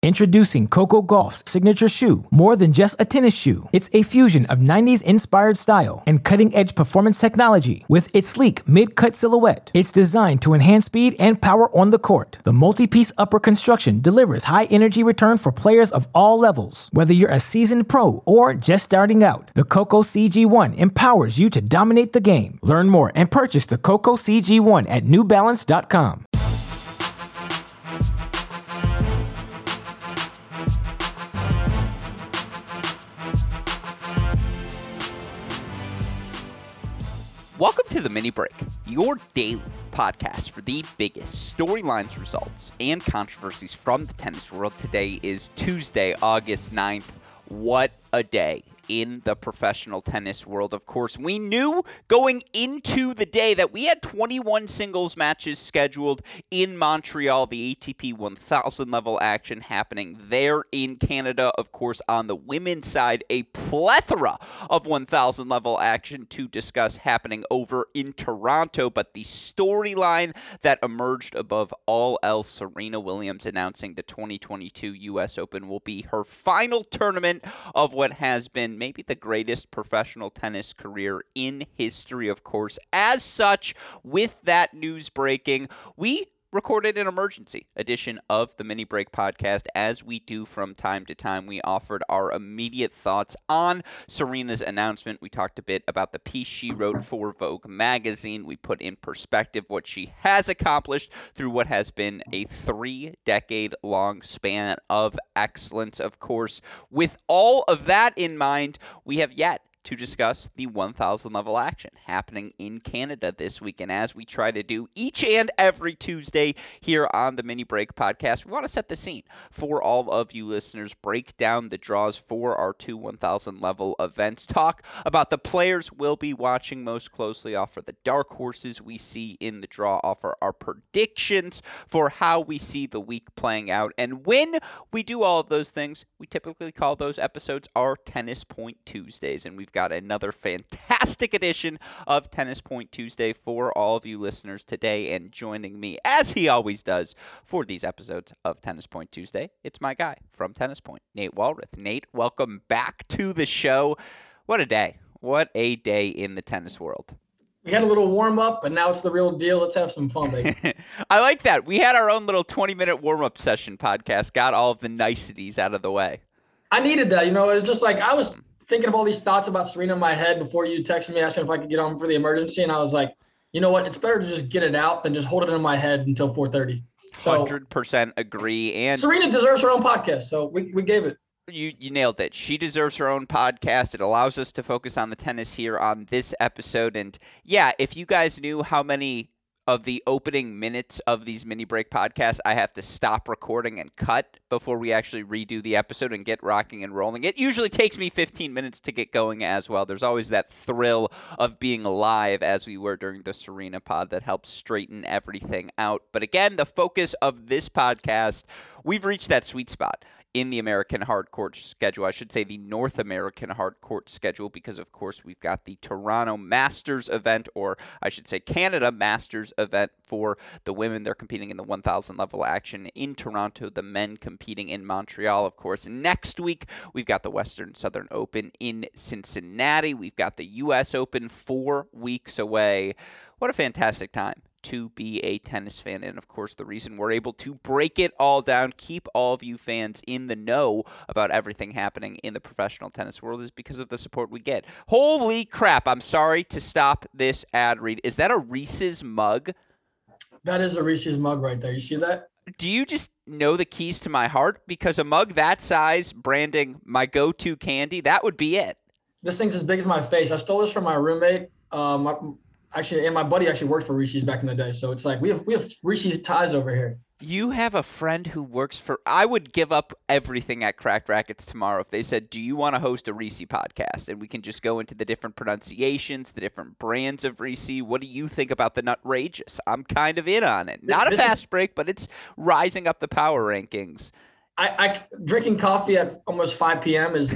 Introducing Coco Gauff's signature shoe, more than just a tennis shoe. It's a fusion of 90s-inspired style and cutting-edge performance technology. With its sleek mid-cut silhouette, it's designed to enhance speed and power on the court. The multi-piece upper construction delivers high-energy return for players of all levels. Whether you're a seasoned pro or just starting out, the Coco CG1 empowers you to dominate the game. Learn more and purchase the Coco CG1 at NewBalance.com. Welcome to the Mini Break, your daily podcast for the biggest storylines, results, and controversies from the tennis world. Today is Tuesday, August 9th. What a day in the professional tennis world. Of course, we knew going into the day that we had 21 singles matches scheduled in Montreal, the ATP 1000 level action happening there in Canada. Of course, on the women's side, a plethora of 1000 level action to discuss happening over in Toronto. But the storyline that emerged above all else, Serena Williams announcing the 2022 U.S. Open will be her final tournament of what has been maybe the greatest professional tennis career in history, of course. As such, with that news breaking, we recorded an emergency edition of the Mini Break podcast. As we do from time to time, we offered our immediate thoughts on Serena's announcement. We talked a bit about the piece she wrote for Vogue magazine. We put in perspective what she has accomplished through what has been a 3-decade-long span of excellence. Of course, with all of that in mind, we have yet to discuss the 1000 level action happening in Canada this week. And as we try to do each and every Tuesday here on the Mini Break podcast, we want to set the scene for all of you listeners, break down the draws for our two 1000 level events, talk about the players we'll be watching most closely, offer the dark horses we see in the draw, offer our predictions for how we see the week playing out. And when we do all of those things, we typically call those episodes our Tennis Point Tuesdays. And we've got another fantastic edition of Tennis Point Tuesday for all of you listeners today. And joining me, as he always does, for these episodes of Tennis Point Tuesday, it's my guy from Tennis Point, Nate Walrath. Nate, welcome back to the show. What a day. What a day in the tennis world. We had a little warm-up, but now it's the real deal. Let's have some fun, baby. I like that. We had our own little 20-minute warm-up session podcast, got all of the niceties out of the way. I needed that. It was just like I was thinking of all these thoughts about Serena in my head before you texted me asking if I could get on for the emergency. And I was like, you know what? It's better to just get it out than just hold it in my head until 4:30. So 100% agree. And Serena deserves her own podcast. So we gave it. You nailed it. She deserves her own podcast. It allows us to focus on the tennis here on this episode. And yeah, if you guys knew how many of the opening minutes of these Mini Break podcasts I have to stop recording and cut before we actually redo the episode and get rocking and rolling. It usually takes me 15 minutes to get going as well. There's always that thrill of being alive as we were during the Serena pod that helps straighten everything out. But again, the focus of this podcast, we've reached that sweet spot in the American hard court schedule. I should say the North American hard court schedule, because of course we've got the Toronto Masters event, or I should say Canada Masters event for the women. They're competing in the 1000 level action in Toronto, the men competing in Montreal, of course. Next week, we've got the Western Southern Open in Cincinnati. We've got the U.S. Open 4 weeks away. What a fantastic time to be a tennis fan. And of course, the reason we're able to break it all down, keep all of you fans in the know about everything happening in the professional tennis world, is because of the support we get. Holy crap. I'm sorry to stop this ad read. Is that a Reese's mug? That is a Reese's mug right there. You see that? Do you just know the keys to my heart? Because a mug that size, branding my go-to candy, that would be it. This thing's as big as my face. I stole this from my roommate. Actually, and my buddy actually worked for Reese's back in the day. So it's like we have Reese's ties over here. You have a friend who works for – I would give up everything at Cracked Rackets tomorrow if they said, do you want to host a Reese podcast? And we can just go into the different pronunciations, the different brands of Reese. What do you think about the Nutrageous? I'm kind of in on it. Not a fast break, but it's rising up the power rankings. I drinking coffee at almost 5 p.m. is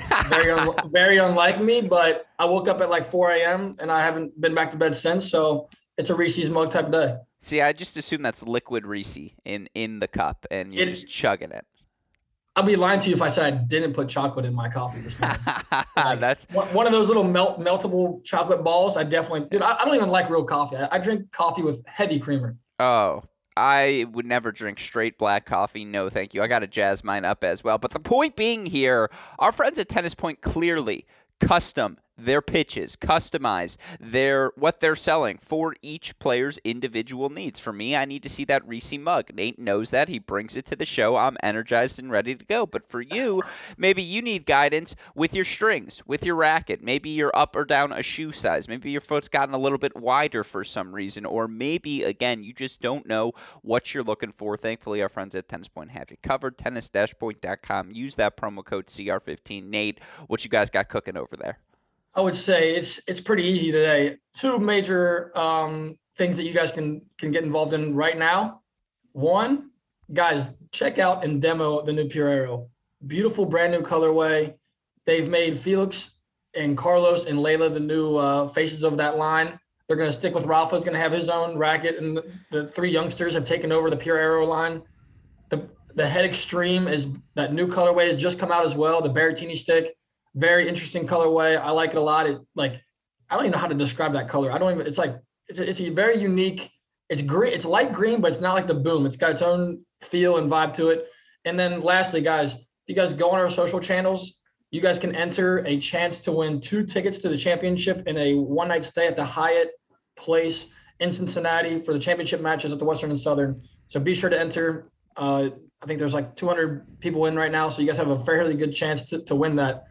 very unlike me, but I woke up at like 4 a.m. and I haven't been back to bed since. So it's a Reese's mug type of day. See, I just assume that's liquid Reese in the cup and you're just chugging it. I'll be lying to you if I said I didn't put chocolate in my coffee this morning. Like, That's one of those little meltable chocolate balls. I definitely, dude. I don't even like real coffee. I drink coffee with heavy creamer. Oh, I would never drink straight black coffee. No, thank you. I got to jazz mine up as well. But the point being here, our friends at Tennis Point clearly custom their pitches, customize what they're selling for each player's individual needs. For me, I need to see that Reese mug. Nate knows that. He brings it to the show. I'm energized and ready to go. But for you, maybe you need guidance with your strings, with your racket. Maybe you're up or down a shoe size. Maybe your foot's gotten a little bit wider for some reason. Or maybe, again, you just don't know what you're looking for. Thankfully, our friends at Tennis Point have you covered. Tennis-point.com. Use that promo code CR15. Nate, what you guys got cooking over there? I would say it's pretty easy today. Two major things that you guys can get involved in right now. One, guys, check out and demo the new Pure Aero. Beautiful brand new colorway. They've made Felix and Carlos and Layla the new faces of that line. They're going to stick with Rafa's going to have his own racket, and the three youngsters have taken over the Pure Aero line. The Head Extreme is that new colorway has just come out as well. The Berrettini stick. Very interesting colorway. I like it a lot. I don't even know how to describe that color. It's a very unique, it's green, it's light green, but it's not like the boom. It's got its own feel and vibe to it. And then lastly, guys, if you guys go on our social channels, you guys can enter a chance to win 2 tickets to the championship in a one-night stay at the Hyatt Place in Cincinnati for the championship matches at the Western and Southern. So be sure to enter. I think there's like 200 people in right now. So you guys have a fairly good chance to win that.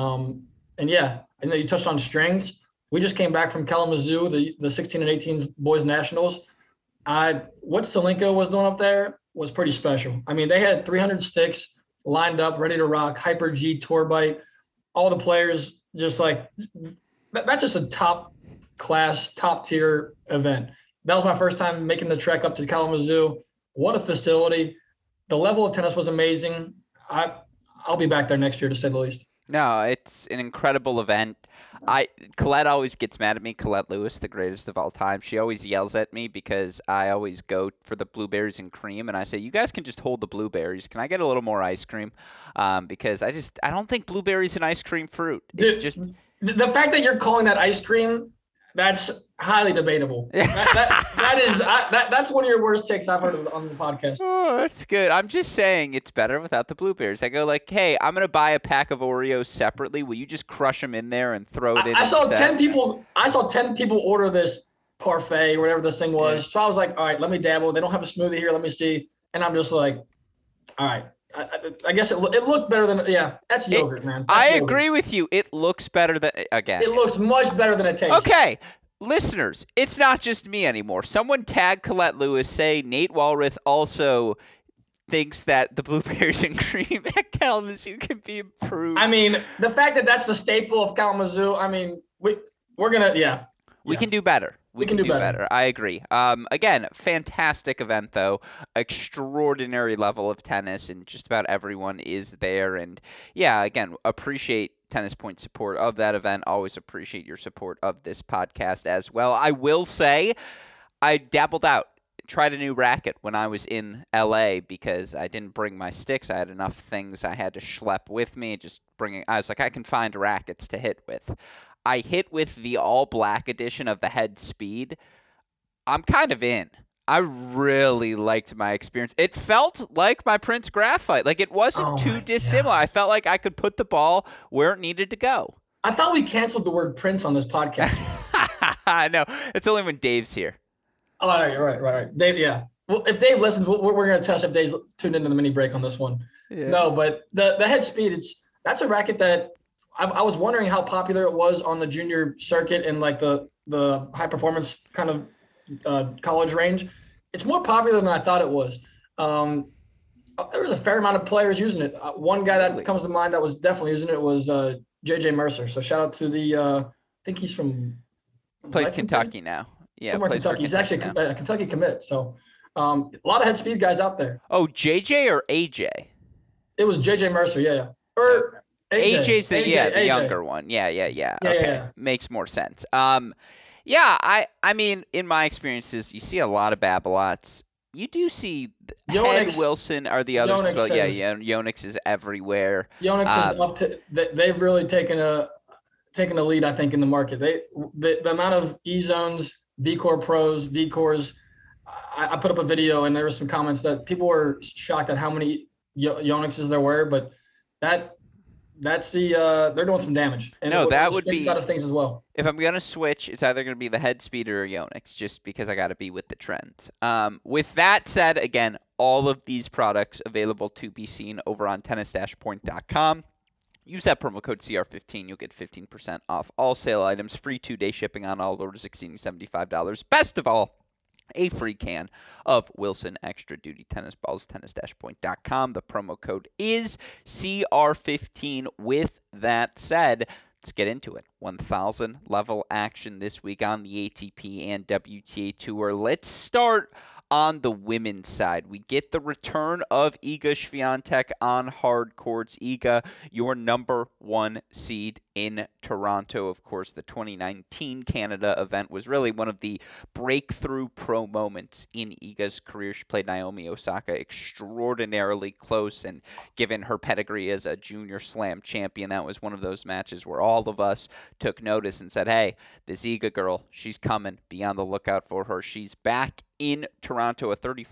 And yeah, I know you touched on strings. We just came back from Kalamazoo, the 16 and 18 boys nationals. What Salenko was doing up there was pretty special. I mean, they had 300 sticks lined up, ready to rock, Hyper G, Tour Bite, all the players just like, that's just a top class, top tier event. That was my first time making the trek up to Kalamazoo. What a facility. The level of tennis was amazing. I'll be back there next year, to say the least. No, it's an incredible event. Colette always gets mad at me. Colette Lewis, the greatest of all time. She always yells at me because I always go for the blueberries and cream, and I say, you guys can just hold the blueberries. Can I get a little more ice cream? Because I don't think blueberries and ice cream fruit. Dude, the fact that you're calling that ice cream, that's highly debatable. That's one of your worst takes I've heard on the podcast. Oh, that's good. I'm just saying it's better without the blueberries. I go like, hey, I'm going to buy a pack of Oreos separately. Will you just crush them in there and throw it in? I saw 10 people order this parfait or whatever this thing was. Yeah. So I was like, all right, let me dabble. They don't have a smoothie here. Let me see. And I'm just like, all right. I guess it looked better than, that's yogurt, man. I agree with you. It looks better than, again. It looks much better than it tastes. Okay. Listeners, it's not just me anymore. Someone tag Colette Lewis, say Nate Walrath also thinks that the blueberries and cream at Kalamazoo can be improved. I mean, the fact that that's the staple of Kalamazoo, I mean, we're going to, We can do better. We can do better. I agree. Again, fantastic event, though. Extraordinary level of tennis, and just about everyone is there. And, yeah, again, appreciate Tennis Point support of that event. Always appreciate your support of this podcast as well. I will say I dabbled out. Tried a new racket when I was in LA because I didn't bring my sticks. I had enough things I had to schlep with me. I was like, I can find rackets to hit with. I hit with the all-black edition of the Head Speed. I'm kind of in. I really liked my experience. It felt like my Prince Graphite. Like, it wasn't too dissimilar. God. I felt like I could put the ball where it needed to go. I thought we canceled the word Prince on this podcast. I know. It's only when Dave's here. Oh, right. Dave, yeah. Well, if Dave listens, we're going to test if Dave's tuned into the mini break on this one. Yeah. No, but the Head Speed, that's a racket that I was wondering how popular it was on the junior circuit and like the high performance kind of college range. It's more popular than I thought it was. There was a fair amount of players using it. One guy that comes to mind that was definitely using it was JJ Mercer. So shout out to I think he's from plays Kentucky now. Yeah, somewhere Kentucky. He's actually a Kentucky commit. So a lot of Head Speed guys out there. Oh, JJ or AJ? It was JJ Mercer. Yeah. Or AJ's the younger one. Yeah. Okay. Makes more sense. I mean, in my experiences, you see a lot of Babolat's. You do see Head, Wilson are the others as well. Yonex is everywhere. Yonex is up to. They've really taken a lead, I think, in the market. The amount of E-zones, V-Core Pros, V-Cores. I put up a video and there were some comments that people were shocked at how many Yonexes there were, but that's they're doing some damage. And no, that would be side of things as well. If I'm gonna switch, it's either gonna be the Head Speeder or Yonex, just because I got to be with the trends. With that said, again, all of these products available to be seen over on tennis-point.com. Use that promo code CR15. You'll get 15% off all sale items, free 2-day shipping on all orders exceeding $75. Best of all, a free can of Wilson Extra Duty tennis balls, tennis-point.com. The promo code is CR15. With that said, let's get into it. 1,000 level action this week on the ATP and WTA Tour. Let's start on the women's side. We get the return of Iga Swiatek on hard courts. Iga, your number 1 seed in Toronto. Of course, the 2019 Canada event was really one of the breakthrough pro moments in Iga's career. She played Naomi Osaka extraordinarily close, and given her pedigree as a junior slam champion, that was one of those matches where all of us took notice and said, hey, this Iga girl, she's coming. Be on the lookout for her. She's back in Toronto, a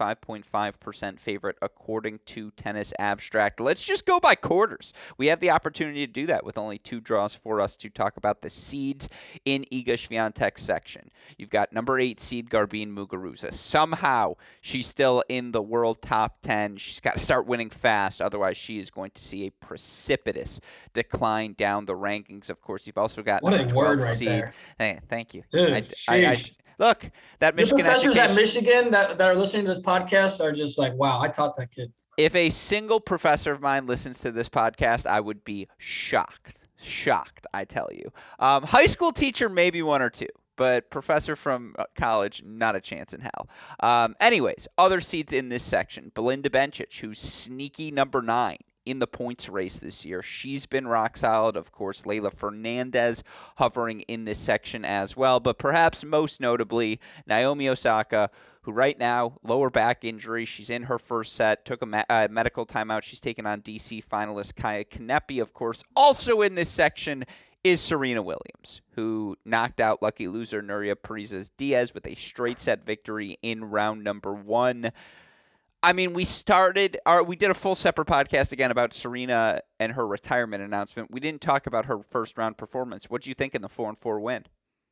35.5% favorite according to Tennis Abstract. Let's just go by quarters. We have the opportunity to do that with only 2 draws for us to talk about the seeds in Iga Swiatek's section. You've got number 8 seed Garbine Muguruza. Somehow she's still in the world top 10. She's got to start winning fast, otherwise she is going to see a precipitous decline down the rankings. Of course, you've also got number 12 right seed. There. Hey, thank you. Dude, look, that Michigan professors education. at Michigan that are listening to this podcast are just like, wow, I taught that kid. If a single professor of mine listens to this podcast, I would be shocked. Shocked, I tell you. High school teacher, maybe 1 or 2. But professor from college, not a chance in hell. Anyways, other seeds in this section. Belinda Bencic, who's sneaky number 9 in the points race this year. She's been rock solid. Of course, Leylah Fernandez hovering in this section as well. But perhaps most notably, Naomi Osaka, who right now, lower back injury. She's in her first set, took a medical timeout. She's taken on DC finalist Kaya Kanepi. Of course, also in this section is Serena Williams, who knocked out lucky loser Nuria Parrizas Diaz with a straight set victory in round number 1. I mean, we did a full separate podcast again about Serena and her retirement announcement. We didn't talk about her first round performance. What do you think in the 4-4 win?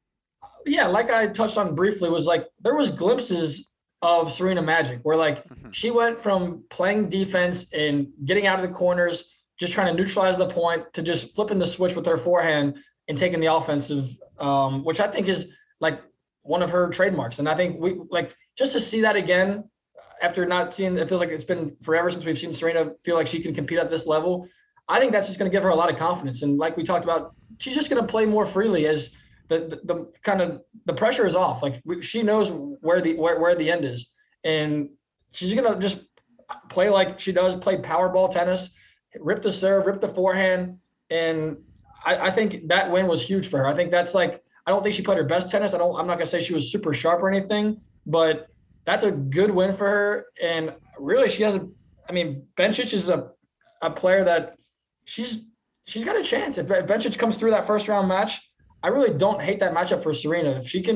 Yeah, like I touched on briefly, was like there was glimpses of Serena magic where like she went from playing defense and getting out of the corners, just trying to neutralize the point, to just flipping the switch with her forehand and taking the offensive, which I think is like one of her trademarks. And I think we like just to see that again after not seeing, it feels like it's been forever since we've seen Serena feel like she can compete at this level. I think that's just going to give her a lot of confidence. And like we talked about, she's just going to play more freely as the kind of the pressure is off. Like she knows where the end is, and she's going to just play like she does, play power ball tennis, rip the serve, rip the forehand. And I think that win was huge for her. I think that's like, I don't think she played her best tennis. I'm not going to say she was super sharp or anything, but that's a good win for her. And really Bencic is a player that she's got a chance. If Bencic comes through that first round match, I really don't hate that matchup for Serena. If she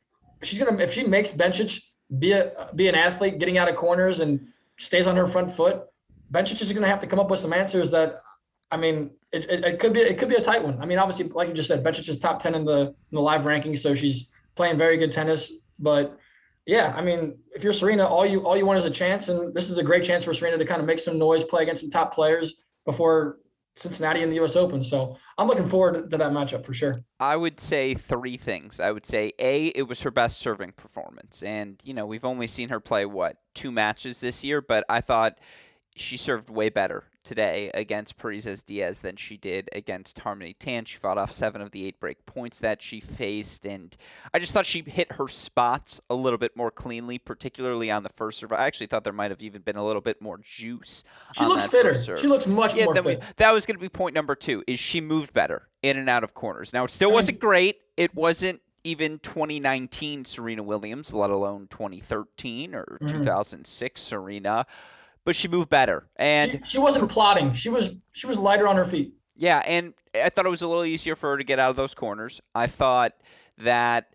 makes Bencic be an athlete, getting out of corners and stays on her front foot, Bencic is going to have to come up with some answers that, I mean, it could be a tight one. I mean, obviously, like you just said, Bencic is top 10 in the live rankings, so she's playing very good tennis. But yeah, I mean, if you're Serena, all you want is a chance, and this is a great chance for Serena to kind of make some noise, play against some top players before Cincinnati and the U.S. Open. So I'm looking forward to that matchup for sure. I would say 3 things. I would say, A, it was her best serving performance. And, we've only seen her play, 2 matches this year, but I thought she served way better today against Parrizas Diaz than she did against Harmony Tan. She fought off 7 of the 8 break points that she faced, and I just thought she hit her spots a little bit more cleanly, particularly on the first serve. I actually thought there might have even been a little bit more juice. She looks fitter. She looks much more fit. That was going to be point number 2, is she moved better in and out of corners. Now, it still wasn't great. It wasn't even 2019 Serena Williams, let alone 2013 or 2006 Serena, but she moved better. And she wasn't plotting. She was lighter on her feet. Yeah, and I thought it was a little easier for her to get out of those corners. I thought that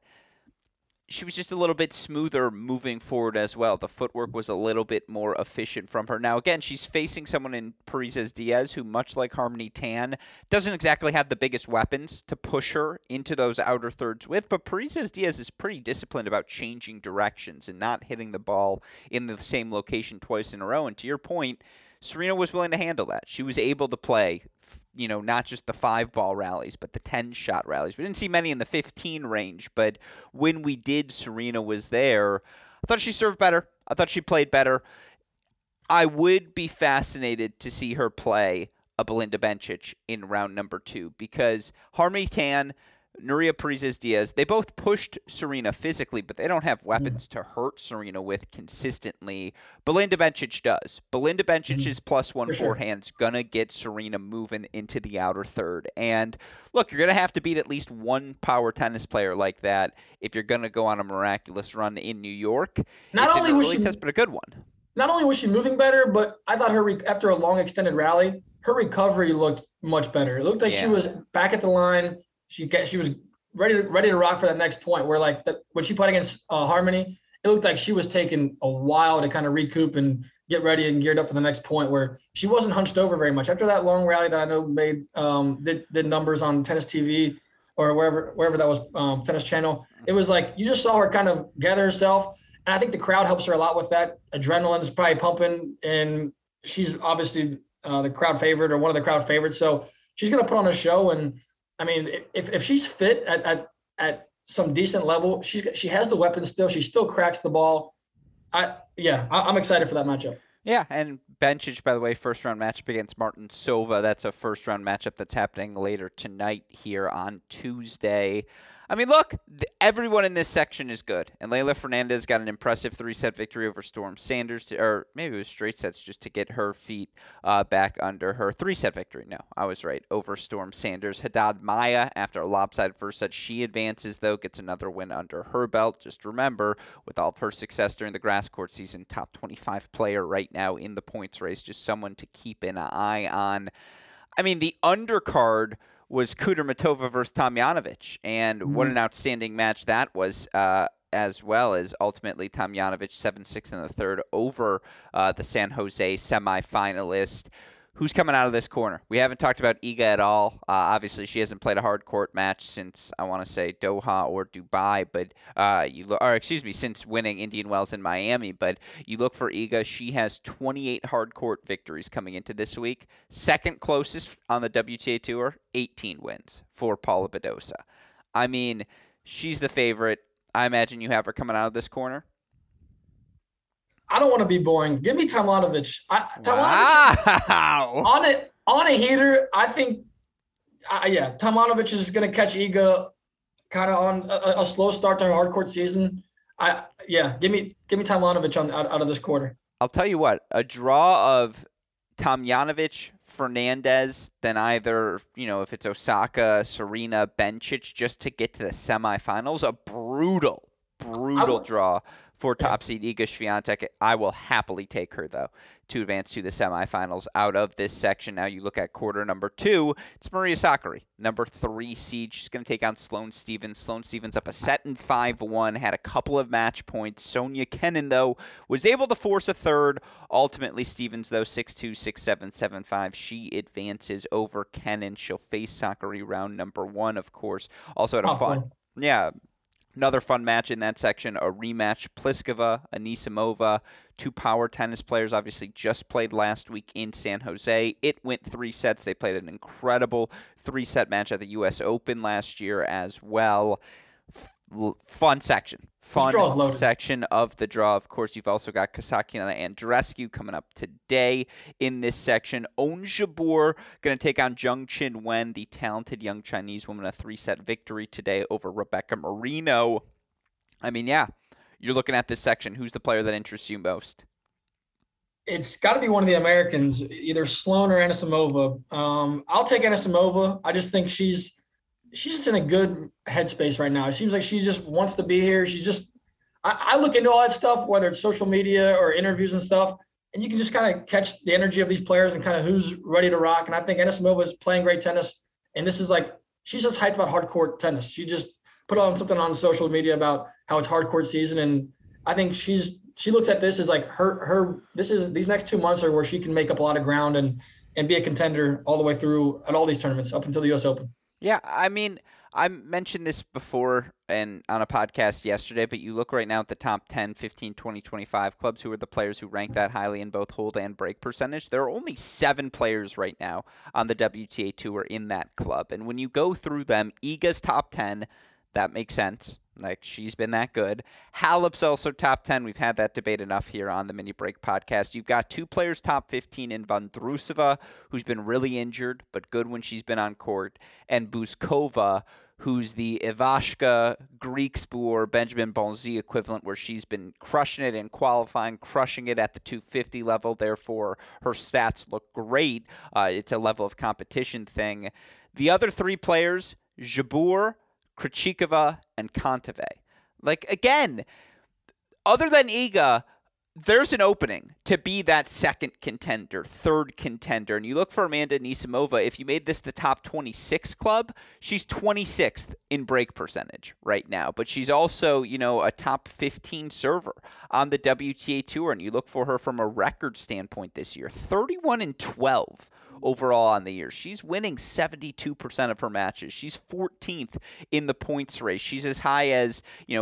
she was just a little bit smoother moving forward as well. The footwork was a little bit more efficient from her. Now, again, she's facing someone in Parrizas Diaz who, much like Harmony Tan, doesn't exactly have the biggest weapons to push her into those outer thirds with. But Parrizas Diaz is pretty disciplined about changing directions and not hitting the ball in the same location twice in a row. And to your point, Serena was willing to handle that. She was able to play, not just the 5-ball rallies, but the 10-shot rallies. We didn't see many in the 15 range, but when we did, Serena was there. I thought she served better. I thought she played better. I would be fascinated to see her play a Belinda Bencic in round number 2 because Harmony Tan, Nuria Parrizas Diaz, they both pushed Serena physically, but they don't have weapons to hurt Serena with consistently. Belinda Bencic does. Belinda Bencic's +1 forehand's going to get Serena moving into the outer third. And look, you're going to have to beat at least one power tennis player like that if you're going to go on a miraculous run in New York. Not only was she test, but a good one. Not only was she moving better, but I thought her after a long extended rally, her recovery looked much better. It looked like she was back at the line. She was ready to rock for that next point where when she played against Harmony, it looked like she was taking a while to kind of recoup and get ready and geared up for the next point where she wasn't hunched over very much. After that long rally that I know made did numbers on Tennis TV or wherever that was, Tennis Channel, it was like you just saw her kind of gather herself. And I think the crowd helps her a lot with that. Adrenaline's probably pumping, and she's obviously the crowd favorite or one of the crowd favorites. So she's going to put on a show. And I mean, if she's fit at some decent level, she has the weapons still. She still cracks the ball. I'm excited for that matchup. Yeah, and Bencic, by the way, first-round matchup against Martin Sova. That's a first-round matchup that's happening later tonight here on Tuesday. I mean, look, everyone in this section is good. And Leylah Fernandez got an impressive 3-set victory over Storm Sanders, or maybe it was straight sets just to get her feet back under her. 3-set victory. No, I was right. Over Storm Sanders. Haddad Maia, after a lopsided first set, she advances, though, gets another win under her belt. Just remember, with all of her success during the grass court season, top 25 player right now in the points race. Just someone to keep an eye on. I mean, the undercard was Kudermetova versus Tomljanovic, and what an outstanding match that was, as well as ultimately Tomljanovic 7-6 in the third over the San Jose semifinalist. Who's coming out of this corner? We haven't talked about Iga at all. Obviously, she hasn't played a hard court match since, I want to say, Doha or Dubai, but since winning Indian Wells in Miami. But you look for Iga, she has 28 hard court victories coming into this week. Second closest on the WTA Tour, 18 wins for Paula Badosa. I mean, she's the favorite. I imagine you have her coming out of this corner. I don't want to be boring. Give me Tomljanovic. Wow. On a heater, I think, Tomljanovic is going to catch Iga kind of on a slow start to her hard court season. Give me Tomljanovic out of this quarter. I'll tell you what, a draw of Tomljanovic, Fernandez, then either, if it's Osaka, Serena, Bencic, just to get to the semifinals, a brutal draw for top seed Iga Swiatek. I will happily take her, though, to advance to the semifinals out of this section. Now you look at quarter number 2. It's Maria Sakkari, number 3 seed. She's going to take on Sloane Stephens. Sloane Stephens up a set in 5-1, had a couple of match points. Sonia Kenin, though, was able to force a third. Ultimately, Stephens, though, 6-2, 6-7, 7-5. She advances over Kenin. She'll face Sakkari round number 1, of course. Also had a fun. Yeah. Another fun match in that section, a rematch. Pliskova, Anisimova, 2 power tennis players, obviously just played last week in San Jose. It went 3 sets. They played an incredible 3-set match at the U.S. Open last year as well. Fun section. Fun section of the draw. Of course, you've also got Kasatkina and Andreescu coming up today in this section. Ons Jabeur going to take on Zheng Qinwen, the talented young Chinese woman, a 3-set victory today over Rebecca Marino. I mean, you're looking at this section. Who's the player that interests you most? It's got to be one of the Americans, either Sloane or Anisimova. I'll take Anisimova. I just think she's she's just in a good headspace right now. It seems like she just wants to be here. I look into all that stuff, whether it's social media or interviews and stuff, and you can just kind of catch the energy of these players and kind of who's ready to rock. And I think Anisimova is playing great tennis. And this is like, she's just hyped about hardcourt tennis. She just put on something on social media about how it's hardcourt season. And I think she looks at this as like these next 2 months are where she can make up a lot of ground and be a contender all the way through at all these tournaments up until the US Open. Yeah, I mean, I mentioned this before and on a podcast yesterday, but you look right now at the top 10, 15, 20, 25 clubs who are the players who rank that highly in both hold and break percentage. There are only 7 players right now on the WTA Tour in that club. And when you go through them, Iga's top 10, that makes sense. Like, she's been that good. Halep's also top 10. We've had that debate enough here on the Mini Break podcast. You've got 2 players top 15 in Vondrousova, who's been really injured, but good when she's been on court, and Buzkova, who's the Ivashka, Griekspoor, Benjamin Bonzi equivalent, where she's been crushing it in qualifying, crushing it at the 250 level. Therefore, her stats look great. It's a level of competition thing. The other 3 players, Jabeur, Krejcikova, and Kontaveit. Like, again, other than Iga, there's an opening to be that second contender, third contender. And you look for Amanda Anisimova, if you made this the top 26 club, she's 26th in break percentage right now. But she's also, a top 15 server on the WTA Tour. And you look for her from a record standpoint this year, 31-12 overall on the year. She's winning 72% of her matches. She's 14th in the points race. She's as high as,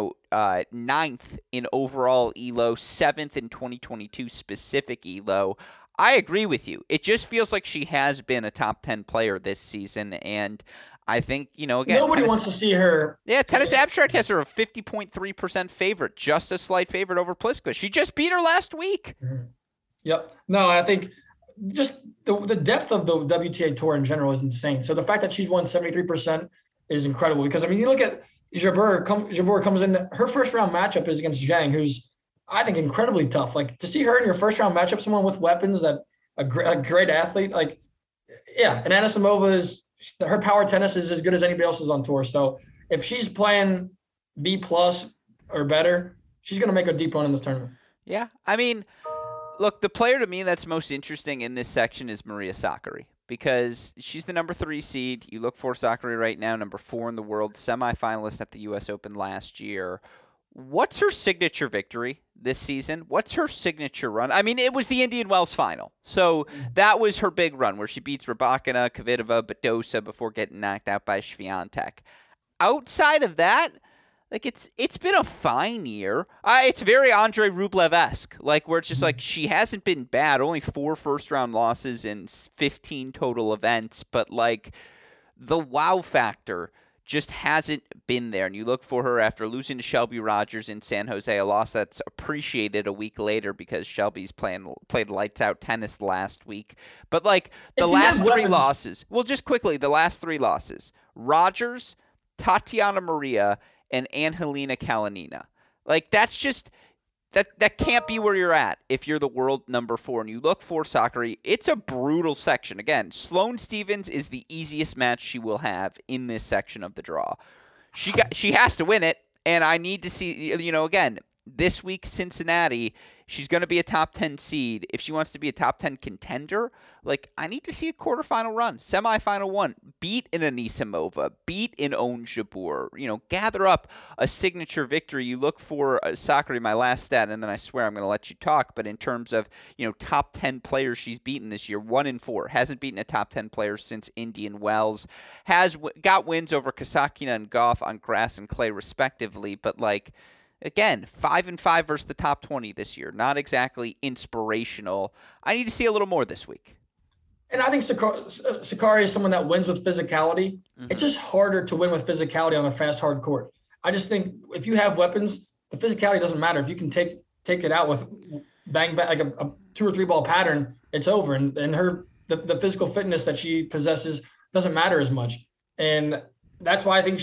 9th in overall ELO, 7th in 2022 specific ELO. I agree with you. It just feels like she has been a top 10 player this season, and I think, again, nobody wants to see her. Yeah, Tennis Abstract has her a 50.3% favorite, just a slight favorite over Pliskova. She just beat her last week. Yep. No, I think just the depth of the WTA Tour in general is insane. So the fact that she's won 73% is incredible because, you look at Jabeur comes in, her first round matchup is against Zhang, who's, I think, incredibly tough. Like, to see her in your first round matchup, someone with weapons, that a great athlete, and Anisimova her power tennis is as good as anybody else's on tour. So if she's playing B+ or better, she's going to make a deep run in this tournament. Yeah. Look, the player to me that's most interesting in this section is Maria Sakkari because she's the number 3 seed. You look for Sakkari right now, number 4 in the world, semifinalist at the U.S. Open last year. What's her signature victory this season? What's her signature run? It was the Indian Wells final. So that was her big run where she beats Rybakina, Kvitova, Badosa before getting knocked out by Swiatek. Outside of that, it's been a fine year. It's very Andre Rublev-esque, where it's just she hasn't been bad. Only 4 first-round losses in 15 total events, but the wow factor just hasn't been there. And you look for her after losing to Shelby Rogers in San Jose, a loss that's appreciated a week later because Shelby's played lights-out tennis last week. But the last 3 losses, well, just quickly, the last 3 losses: Rogers, Tatiana Maria, and Angelina Kalinina. That's just that can't be where you're at if you're the world number 4 and you look for Sakkari. It's a brutal section. Again, Sloane Stephens is the easiest match she will have in this section of the draw. She has to win it, and I need to see, again, this week Cincinnati, she's going to be a top 10 seed. If she wants to be a top 10 contender, I need to see a quarterfinal run, semifinal one, beat an Anisimova, beat an Ons Jabeur, gather up a signature victory. You look for Sakkari, my last stat, and then I swear I'm going to let you talk, but in terms of, top 10 players she's beaten this year, 1-4, hasn't beaten a top 10 player since Indian Wells, has got wins over Kasatkina and Goff on grass and clay respectively, but again, 5-5 versus the top 20 this year. Not exactly inspirational. I need to see a little more this week. And I think Sakkari is someone that wins with physicality. Mm-hmm. It's just harder to win with physicality on a fast, hard court. I just think if you have weapons, the physicality doesn't matter. If you can take it out with bang, like a 2 or 3 ball pattern, it's over. And the physical fitness that she possesses doesn't matter as much. And that's why I think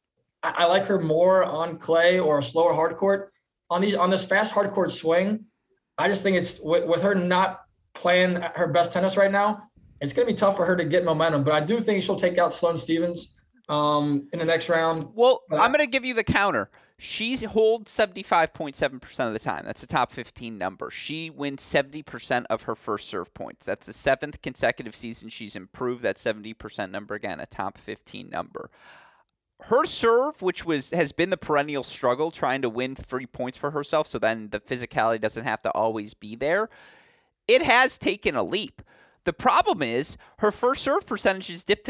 I like her more on clay or a slower hard court. On this fast hard court swing, I just think it's with her not playing her best tennis right now, it's going to be tough for her to get momentum. But I do think she'll take out Sloane Stephens. in the next round. Well, I'm going to give you the counter. She holds 75.7% of the time. That's a top 15 number. She wins 70% of her first serve points. That's the 7th consecutive season she's improved that 70% number. Again, a top 15 number. Her serve, which has been the perennial struggle, trying to win 3 points for herself, so then the physicality doesn't have to always be there, it has taken a leap. The problem is her first serve percentage has dipped to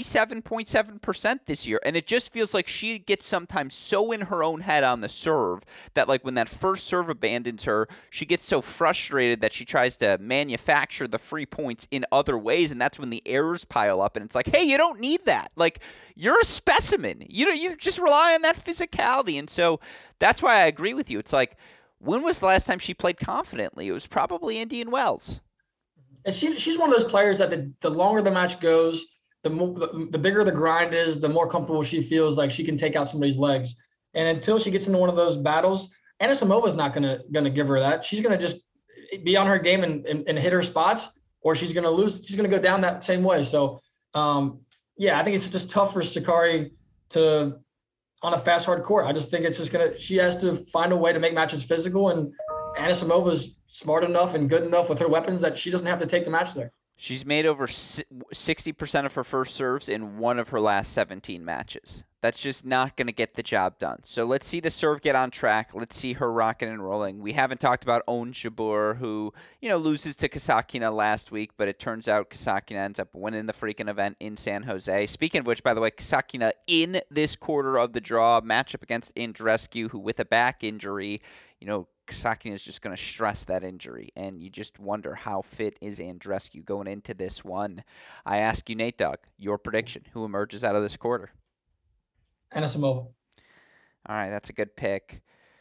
57.7% this year, and it just feels like she gets sometimes so in her own head on the serve that, like, when that first serve abandons her, she gets so frustrated that she tries to manufacture the free points in other ways, and that's when the errors pile up, and it's like, hey, you don't need that. Like, you're a specimen. You just rely on that physicality, and so that's why I agree with you. It's like, when was the last time she played confidently? It was probably Indian Wells. And she's one of those players that the longer the match goes, the bigger the grind is, the more comfortable she feels like she can take out somebody's legs. And until she gets into one of those battles, Anisimova is not gonna give her that. She's gonna just be on her game and hit her spots, or she's gonna lose. She's gonna go down that same way. So, I think it's just tough for Sakkari to on a fast hard court. I just think it's just she has to find a way to make matches physical, and Anisimova's smart enough and good enough with her weapons that she doesn't have to take the match there. She's made over 60% of her first serves in one of her last 17 matches. That's just not going to get the job done. So let's see the serve get on track. Let's see her rocking and rolling. We haven't talked about Ons Jabeur, who, loses to Kasatkina last week, but it turns out Kasatkina ends up winning the freaking event in San Jose. Speaking of which, by the way, Kasatkina in this quarter of the draw, matchup against Andreescu, who with a back injury, Kasatkina is just going to stress that injury, and you just wonder how fit is Andreescu going into this one. I ask you, Nate Dogg, your prediction. Who emerges out of this quarter? Anisimova. All right, that's a good pick.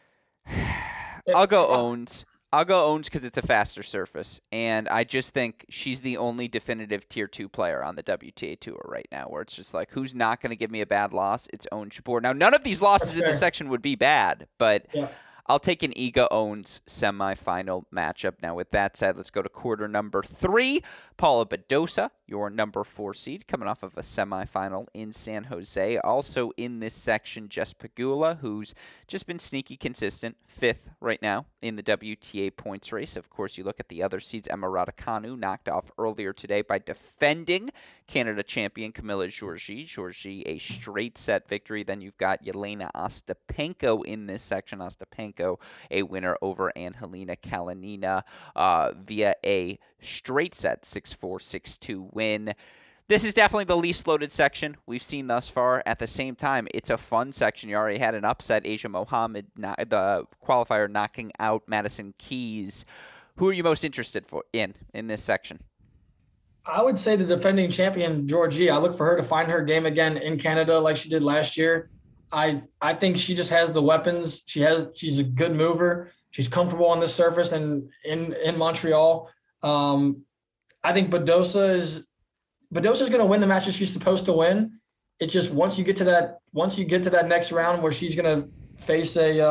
I'll go Ons. I'll go Ons because it's a faster surface, and I just think she's the only definitive Tier 2 player on the WTA Tour right now, where it's just like, who's not going to give me a bad loss? It's Ons Jabeur. Now, none of these losses in this section would be bad, but... Yeah. I'll take an Iga Ons semifinal matchup. Now, with that said, let's go to quarter number 3. Paula Badosa, your number 4 seed, coming off of a semifinal in San Jose. Also in this section, Jess Pegula, who's just been sneaky consistent, 5th right now in the WTA points race. Of course, you look at the other seeds, Emma Raducanu, knocked off earlier today by defending Canada champion Camila Giorgi. Giorgi, a straight set victory. Then you've got Yelena Ostapenko in this section. Ostapenko, a winner over Angelina Kalinina via a straight set 6-4, 6-2 win. This is definitely the least loaded section we've seen thus far. At the same time, it's a fun section. You already had an upset, Asia Mohammed, the qualifier, knocking out Madison Keys. Who are you most interested in this section? I would say the defending champion, Giorgi. I look for her to find her game again in Canada like she did last year. I think she just has the weapons. She's a good mover. She's comfortable on this surface and in Montreal. I think Badosa's going to win the matches she's supposed to win. It's just once you get to that next round where she's going to face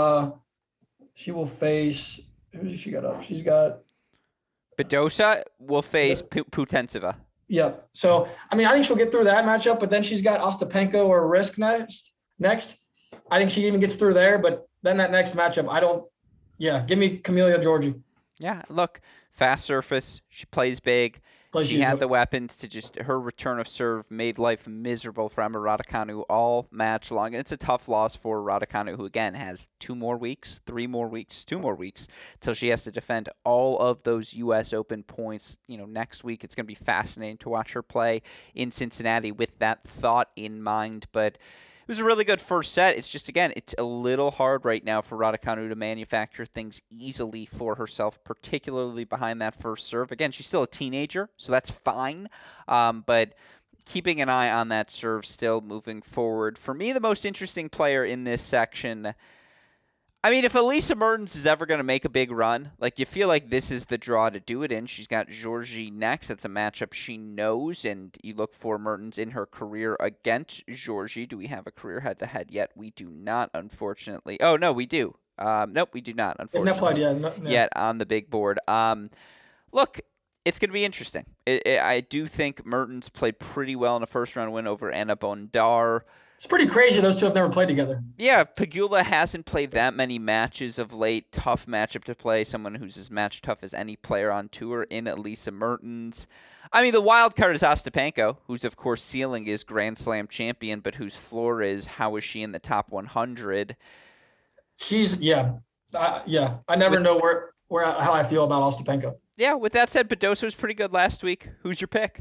who's she got up? She's got Badosa will face Putintseva. Yep. So, I think she'll get through that matchup, but then she's got Ostapenko or Risk next. I think she even gets through there, but then that next matchup, give me Camila Giorgi. Yeah, look, fast surface. She plays big. She had the weapons to just – her return of serve made life miserable for Emma Raducanu all match long. And it's a tough loss for Raducanu, who, again, has 2 more weeks till she has to defend all of those U.S. Open points. Next week it's going to be fascinating to watch her play in Cincinnati with that thought in mind. But – it was a really good first set. It's just, again, it's a little hard right now for Raducanu to manufacture things easily for herself, particularly behind that first serve. Again, she's still a teenager, so that's fine. But keeping an eye on that serve still moving forward. For me, the most interesting player in this section, if Elise Mertens is ever going to make a big run, you feel like this is the draw to do it in. She's got Giorgi next. That's a matchup she knows, and you look for Mertens in her career against Giorgi. Do we have a career head-to-head yet? We do not, unfortunately. Oh, no, we do. Nope, we do not, unfortunately. Yet on the big board. Look, It's going to be interesting. I do think Mertens played pretty well in a first-round win over Anna Bondar. It's pretty crazy those two have never played together. Yeah, Pegula hasn't played that many matches of late. Tough matchup to play. Someone who's as match tough as any player on tour in Elise Mertens. I mean, the wild card is Ostapenko, who's, of course, ceiling is Grand Slam champion, but whose floor is how is she in the top 100? She's, I never know how I feel about Ostapenko. Yeah, with that said, Badosa was pretty good last week. Who's your pick?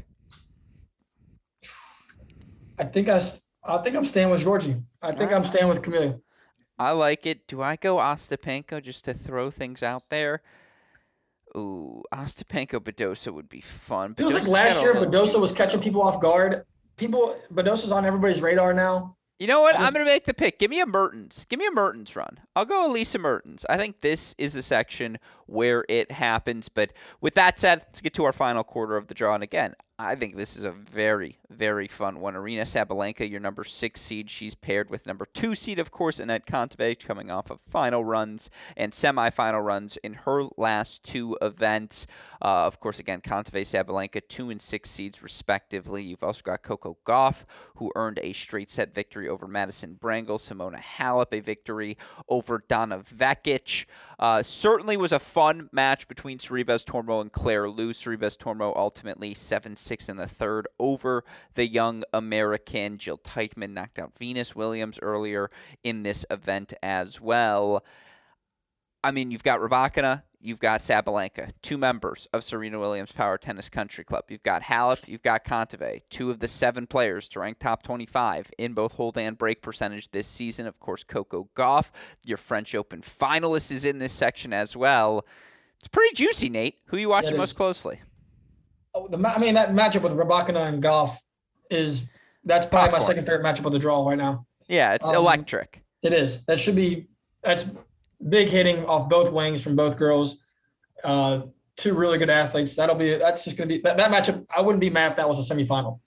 I think I'm staying with Georgie. I'm staying with Camille. I like it. Do I go Ostapenko just to throw things out there? Ooh, Ostapenko Badosa would be fun. It was like last year, Badosa was catching people off guard. Badosa's on everybody's radar now. You know what? I'm going to make the pick. Give me a Mertens. Give me a Mertens run. I'll go Elise Mertens. I think this is a section where it happens. But with that said, let's get to our final quarter of the draw. And again, I think this is a very, very fun one. Aryna Sabalenka, your number 6 seed. She's paired with number 2 seed, of course, Anett Kontaveit, coming off of final runs and semifinal runs in her last 2 events. Of course, again, Kontaveit, Sabalenka, 2 and 6 seeds, respectively. You've also got Coco Gauff, who earned a straight set victory over Madison Brangle. Simona Halep, a victory over Donna Vekic. Certainly was a fun match between Sorribes Tormo and Claire Liu. Sorribes Tormo ultimately 7-6 in the third over the young American. Jill Teichmann knocked out Venus Williams earlier in this event as well. I mean, you've got Rybakina, you've got Sabalenka, 2 members of Serena Williams Power Tennis Country Club. You've got Halep, you've got Kontaveit, 2 of the 7 players to rank top 25 in both hold and break percentage this season. Of course, Coco Gauff, your French Open finalist, is in this section as well. It's pretty juicy, Nate. Who are you watching most closely? That matchup with Rybakina and Gauff that's probably my second favorite matchup of the draw right now. Yeah, it's electric. It is. That's big hitting off both wings from both girls. 2 really good athletes. That's just going to be that matchup. I wouldn't be mad if that was a semifinal.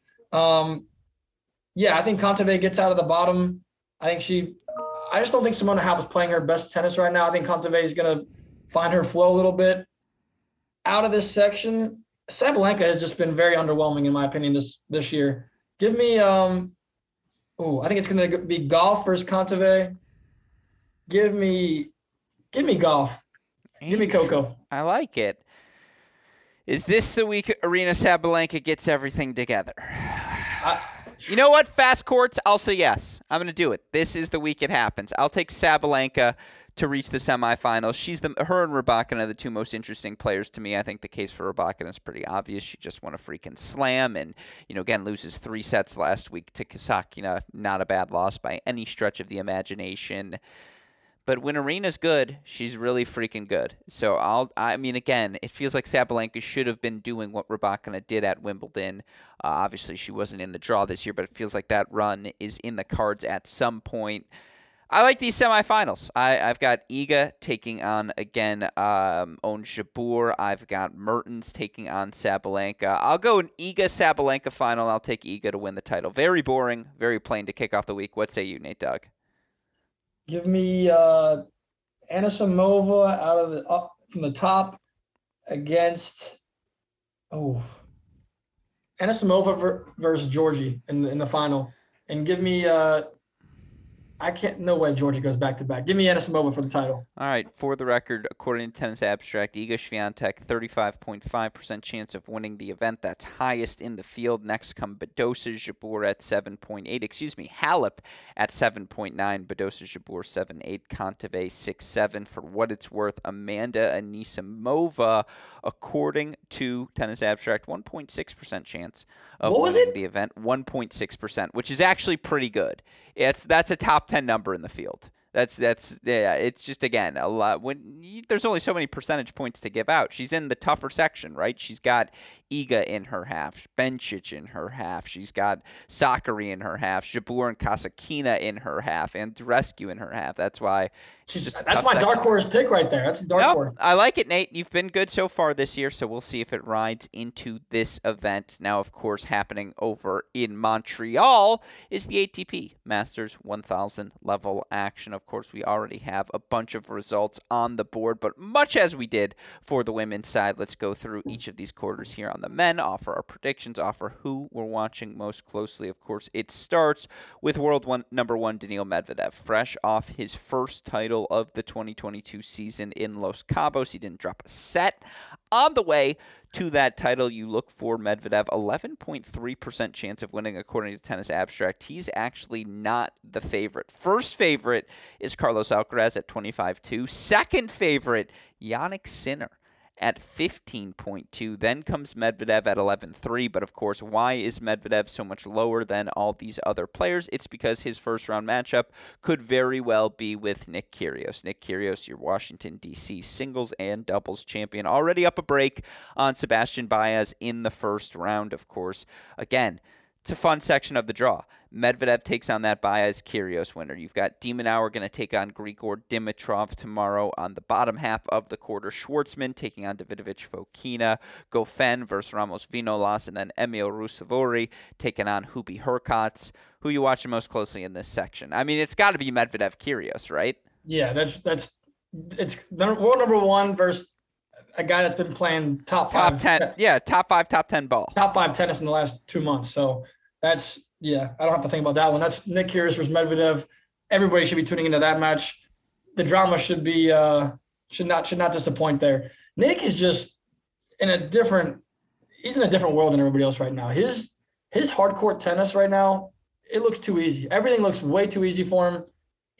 I think Kontaveit gets out of the bottom. I just don't think Simona Halep is playing her best tennis right now. I think Kontaveit is going to find her flow a little bit. Out of this section, Sabalenka has just been very underwhelming in my opinion this year. Give me I think it's going to be Gauff versus Kontaveit. Give me Gauff. Give me Coco. I like it. Is this the week Aryna Sabalenka gets everything together? You know what? Fast courts, I'll say yes. I'm going to do it. This is the week it happens. I'll take Sabalenka to reach the semifinals. Her and Rybakina are the 2 most interesting players to me. I think the case for Rybakina is pretty obvious. She just won a freaking slam and, again, loses 3 sets last week to Kasakina. Not a bad loss by any stretch of the imagination. But when Aryna's good, she's really freaking good. So, again, it feels like Sabalenka should have been doing what Rybakina did at Wimbledon. Obviously, she wasn't in the draw this year, but it feels like that run is in the cards at some point. I like these semifinals. I've got Iga taking on, again, Ons Jabeur. I've got Mertens taking on Sabalenka. I'll go an Iga-Sabalenka final. I'll take Iga to win the title. Very boring, very plain to kick off the week. What say you, Nate Dogg? Give me Anisimova from the top against Anisimova versus Georgie in the final, and give me no way Georgia goes back-to-back. Give me Anisimova for the title. All right. For the record, according to Tennis Abstract, Iga Swiatek, 35.5% chance of winning the event. That's highest in the field. Next come Badosa, Jabeur at 7.8. Halep at 7.9. Badosa, Jabeur 7.8. Kontaveit 6.7. For what it's worth, Amanda Anisimova, according to Tennis Abstract, 1.6% chance of winning the event. 1.6%, which is actually pretty good. That's a top 10 number in the field. It's just, again, a lot. There's only so many percentage points to give out. She's in the tougher section, right? She's got Iga in her half, Bencic in her half. She's got Sakkari in her half, Jabeur and Kasakina in her half, and Andreescu in her half. That's why That's my dark horse pick right there. That's a dark horse. I like it, Nate. You've been good so far this year, so we'll see if it rides into this event. Now, of course, happening over in Montreal is the ATP Masters 1000 level action. Of course, we already have a bunch of results on the board, but much as we did for the women's side, let's go through each of these quarters here on the men, offer our predictions, offer who we're watching most closely. Of course, it starts with number one Daniil Medvedev, fresh off his first title of the 2022 season in Los Cabos. He didn't drop a set. On the way to that title, you look for Medvedev, 11.3% chance of winning according to Tennis Abstract. He's actually not the favorite. First favorite is Carlos Alcaraz at 25.2. Second favorite, Jannik Sinner at 15.2. Then comes Medvedev at 11.3. But, of course, why is Medvedev so much lower than all these other players? It's because his first-round matchup could very well be with Nick Kyrgios. Nick Kyrgios, your Washington, D.C. singles and doubles champion, already up a break on Sebastian Baez in the first round, of course. Again, it's a fun section of the draw. Medvedev takes on that Baez-Kyrgios winner. You've got de Minaur going to take on Grigor Dimitrov tomorrow on the bottom half of the quarter. Schwartzman taking on Davidovich Fokina. Goffin versus Ramos Vinolas. And then Emil Ruusuvuori taking on Hubi Hurkacz. Who you watching most closely in this section? I mean, it's got to be Medvedev-Kyrgios, right? Yeah, it's world number one versus a guy that's been playing top 10. Yeah, top 5, top 10 ball. Top 5 tennis in the last 2 months. So that's, yeah, I don't have to think about that one. That's Nick Kyrgios versus Medvedev. Everybody should be tuning into that match. The drama should not disappoint there. Nick is just he's in a different world than everybody else right now. His hard court tennis right now, it looks too easy. Everything looks way too easy for him.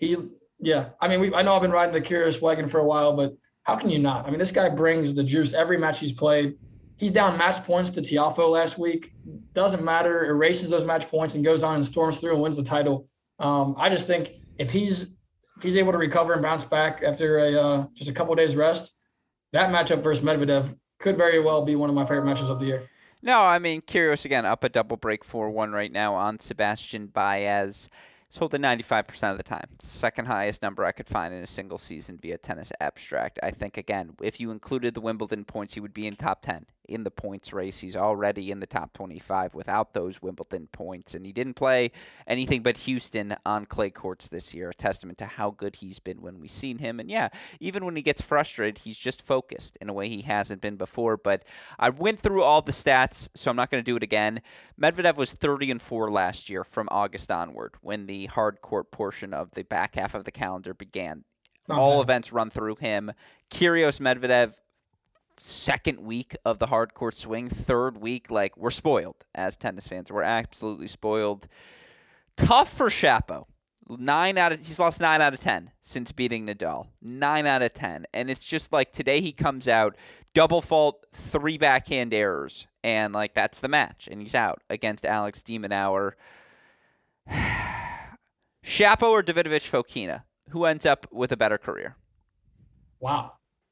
I know I've been riding the Kyrgios wagon for a while, but how can you not? I mean, this guy brings the juice every match he's played. He's down match points to Tiafoe last week. Doesn't matter, erases those match points and goes on and storms through and wins the title. I just think if he's able to recover and bounce back after just a couple of days rest, that matchup versus Medvedev could very well be one of my favorite matches of the year. No, I mean, Kyrgios, again, up a double break 4-1 right now on Sebastian Baez. It's holding 95% of the time. It's the second highest number I could find in a single season via Tennis Abstract. I think, again, if you included the Wimbledon points, he would be in top 10 in the points race. He's already in the top 25 without those Wimbledon points, and he didn't play anything but Houston on clay courts this year, a testament to how good he's been when we've seen him. And yeah, even when he gets frustrated, he's just focused in a way he hasn't been before. But I went through all the stats, so I'm not going to do it again. Medvedev was 30-4 last year from August onward when the hard court portion of the back half of the calendar began. All events run through him. Kyrgios, Medvedev, second week of the hard court swing, third week, like, we're spoiled as tennis fans. We're absolutely spoiled. Tough for Shapo. He's lost 9 out of 10 since beating Nadal. 9 out of 10. And it's just like today he comes out, double fault, 3 backhand errors, and like that's the match. And he's out against Alex de Minaur. Shapo or Davidovich Fokina? Who ends up with a better career? Wow.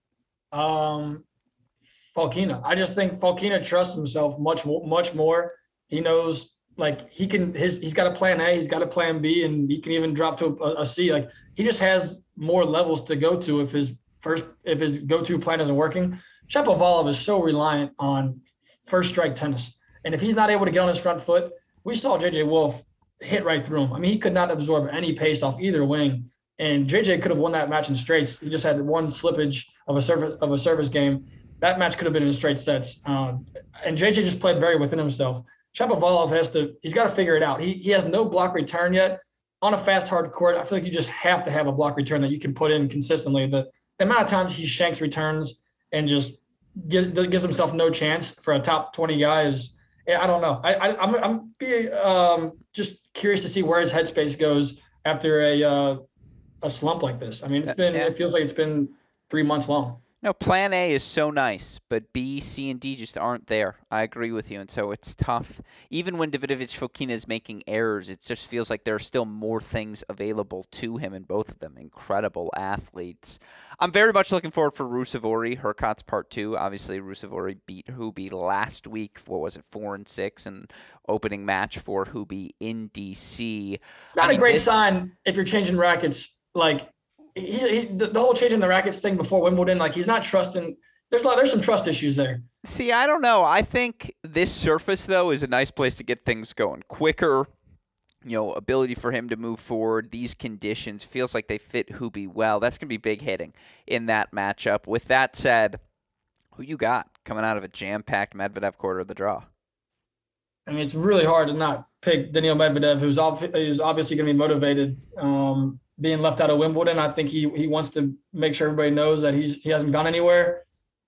Fokina. I just think Fokina trusts himself much more. He knows, like, he's got a plan A, he's got a plan B, and he can even drop to a C. Like, he just has more levels to go to if his go-to plan isn't working. Shapovalov is so reliant on first strike tennis. And if he's not able to get on his front foot, we saw JJ Wolf hit right through him. I mean, he could not absorb any pace off either wing. And JJ could have won that match in straights. He just had one slippage of a service game. That match could have been in straight sets. And JJ just played very within himself. Shapovalov he's got to figure it out. He has no block return yet. On a fast, hard court, I feel like you just have to have a block return that you can put in consistently. The amount of times he shanks returns and just gives himself no chance for a top 20 guy is, I don't know. I'm just curious to see where his headspace goes after a slump like this. I mean, it feels like it's been 3 months long. No, plan A is so nice, but B, C, and D just aren't there. I agree with you, and so it's tough. Even when Davidovich Fokina is making errors, it just feels like there are still more things available to him in both of them. Incredible athletes. I'm very much looking forward for Ruusuvuori, Hurkacz Part 2. Obviously, Ruusuvuori beat Hubi last week. 4-6 and opening match for Hubi in D.C. It's not a great sign if you're changing rackets, like, the whole changing the rackets thing before Wimbledon, like he's not trusting. There's some trust issues there. See, I don't know. I think this surface, though, is a nice place to get things going quicker. Ability for him to move forward. These conditions feels like they fit Hubie well. That's going to be big hitting in that matchup. With that said, who you got coming out of a jam-packed Medvedev quarter of the draw? I mean, it's really hard to not pick Daniil Medvedev, who's obviously going to be motivated. Being left out of Wimbledon, I think he wants to make sure everybody knows that he hasn't gone anywhere.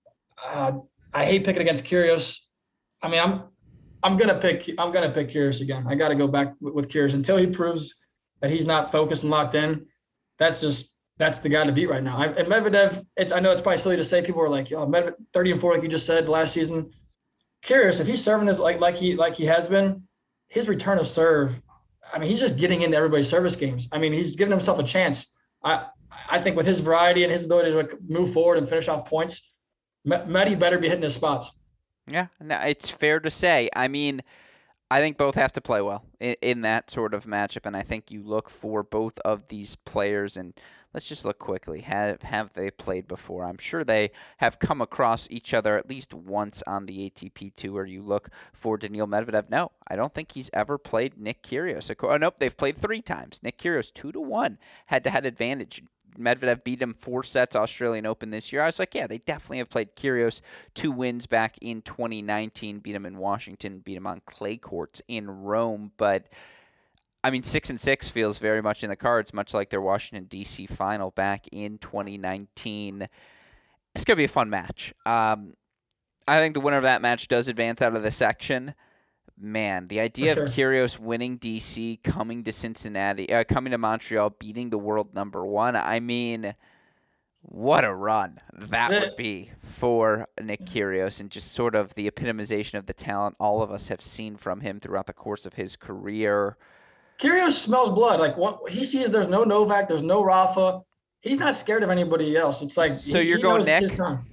I hate picking against Kyrgios. I mean, I'm gonna pick Kyrgios again. I got to go back with Kyrgios until he proves that he's not focused and locked in. That's the guy to beat right now. And Medvedev, I know it's probably silly to say. People are like, "Oh, Medvedev 30-4," like you just said last season. Kyrgios, if he's serving as like he has been, his return of serve. I mean, he's just getting into everybody's service games. I mean, he's giving himself a chance. I think with his variety and his ability to move forward and finish off points, Medi better be hitting his spots. Yeah, no, it's fair to say. I mean, I think both have to play well in that sort of matchup, and I think you look for both of these players, and let's just look quickly. Have they played before? I'm sure they have come across each other at least once on the ATP Tour. You look for Daniil Medvedev. No, I don't think he's ever played Nick Kyrgios. Nope, they've played 3 times. Nick Kyrgios 2-1 head-to-head advantage. Medvedev beat him 4 sets Australian Open this year. I was like, yeah, they definitely have played Kyrgios. 2 wins back in 2019. Beat him in Washington. Beat him on clay courts in Rome. But, I mean, 6-6 feels very much in the cards, much like their Washington, D.C. final back in 2019. It's going to be a fun match. I think the winner of that match does advance out of the section. Man, the idea of Kyrgios winning D.C., coming to Cincinnati, coming to Montreal, beating the world number 1. I mean, what a run that would be for Nick Kyrgios, and just sort of the epitomization of the talent all of us have seen from him throughout the course of his career. Kyrgios smells blood. Like what he sees, there's no Novak, there's no Rafa. He's not scared of anybody else. It's like you're going Nick.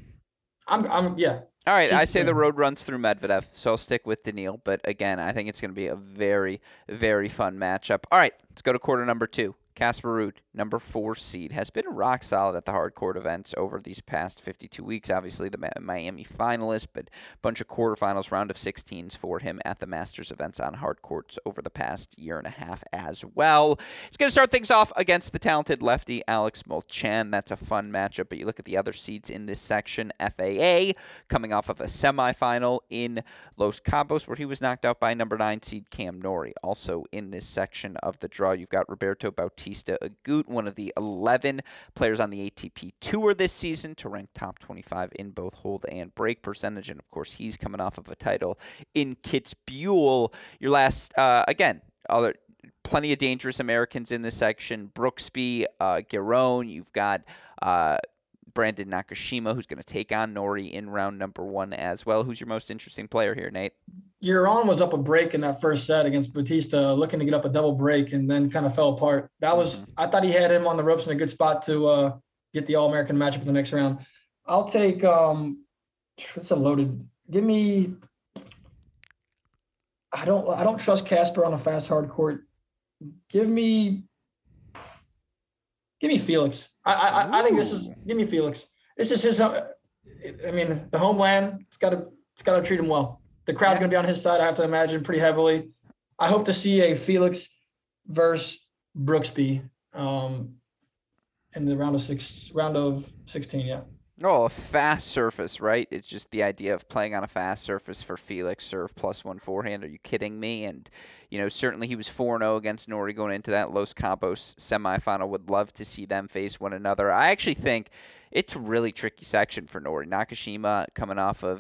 Yeah. All right, I say the road runs through Medvedev, so I'll stick with Daniil. But again, I think it's going to be a very, very fun matchup. All right, let's go to quarter number 2. Casper Ruud, number 4 seed, has been rock solid at the hard court events over these past 52 weeks. Obviously, the Miami finalist, but a bunch of quarterfinals, round of 16s for him at the Masters events on hard courts over the past year and a half as well. He's going to start things off against the talented lefty Alex Molchan. That's a fun matchup, but you look at the other seeds in this section. FAA coming off of a semifinal in Los Cabos where he was knocked out by number 9 seed Cam Norrie. Also in this section of the draw, you've got Roberto Bautista Agut, one of the 11 players on the ATP Tour this season to rank top 25 in both hold and break percentage. And, of course, he's coming off of a title in Kitzbühel. Your last, again, plenty of dangerous Americans in this section. Brooksby, Giron, you've got Brandon Nakashima, who's going to take on Norrie in round number 1 as well. Who's your most interesting player here, Nate? Giron was up a break in that first set against Bautista, looking to get up a double break, and then kind of fell apart. That was I thought he had him on the ropes in a good spot to get the All-American matchup in the next round. I'll take it's a loaded. Give me. I don't trust Casper on a fast hard court. Give me Felix. I think give me Felix. This is his. I mean, the homeland. It's got to treat him well. The crowd's going to be on his side, I have to imagine, pretty heavily. I hope to see a Felix versus Brooksby in the round of 16. Yeah. Oh, a fast surface, right? It's just the idea of playing on a fast surface for Felix, serve +1 forehand. Are you kidding me? And, certainly he was 4-0 against Norrie going into that Los Cabos semifinal. Would love to see them face one another. I actually think it's a really tricky section for Norrie. Nakashima coming off of,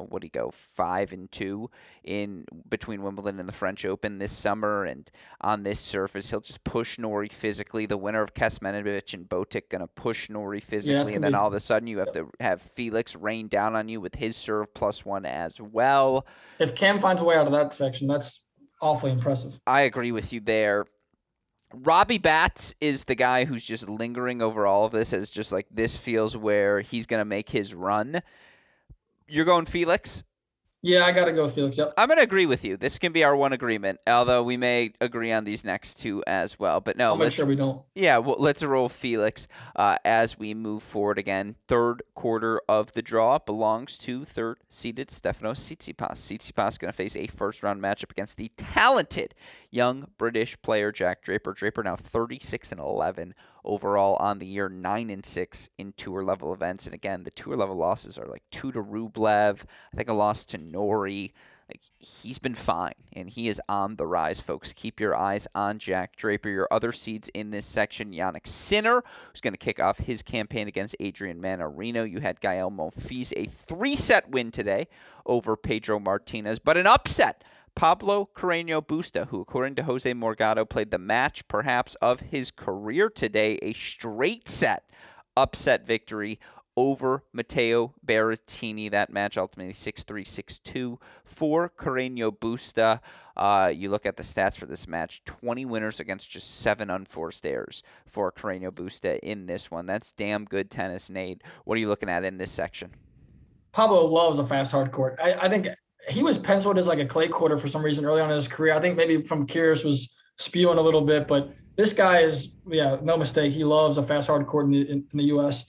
5-2 in between Wimbledon and the French Open this summer, and on this surface, he'll just push Norrie physically. The winner of Kecmanovic and Botic going to push Norrie physically, and then all of a sudden you have to have Felix rain down on you with his serve +1 as well. If Cam finds a way out of that section, that's awfully impressive. I agree with you there. Robbie Batts is the guy who's just lingering over all of this as just like this feels where he's going to make his run. You're going Felix? Yeah, I got to go with Felix. Yep. I'm going to agree with you. This can be our one agreement, although we may agree on these next two as well. But no, I'll make sure we don't. Yeah, well, let's roll Felix as we move forward again. Third quarter of the draw belongs to third-seeded Stefanos Tsitsipas. Tsitsipas going to face a first-round matchup against the talented young British player Jack Draper. Draper now 36-11 overall on the year, 9-6 in tour-level events. And again, the tour-level losses are like 2 to Rublev, I think a loss to Norrie. Like, he's been fine, and he is on the rise, folks. Keep your eyes on Jack Draper. Your other seeds in this section, Jannik Sinner, who's going to kick off his campaign against Adrian Manarino. You had Gael Monfils, a 3-set win today over Pedro Martinez, but an upset. Pablo Carreño Busta, who, according to Jose Morgado, played the match perhaps of his career today, a straight set upset victory over Matteo Berrettini. That match ultimately 6-3, 6-2 for Carreño Busta. You look at the stats for this match, 20 winners against just 7 unforced errors for Carreño Busta in this one. That's damn good tennis, Nate. What are you looking at in this section? Pablo loves a fast hard court. I think he was penciled as like a clay courter for some reason early on in his career. I think maybe from Kyrgios was spewing a little bit, but this guy is, no mistake. He loves a fast hard court in the U.S.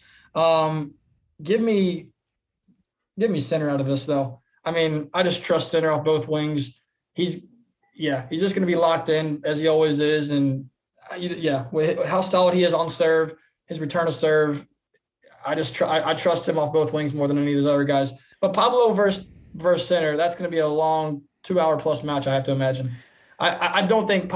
Give me Sinner out of this, though. I mean, I just trust Sinner off both wings. He's just going to be locked in as he always is. And with how solid he is on serve, his return to serve, I trust him off both wings more than any of these other guys. But Pablo versus Sinner, that's going to be a long 2-hour plus match, I have to imagine. I don't think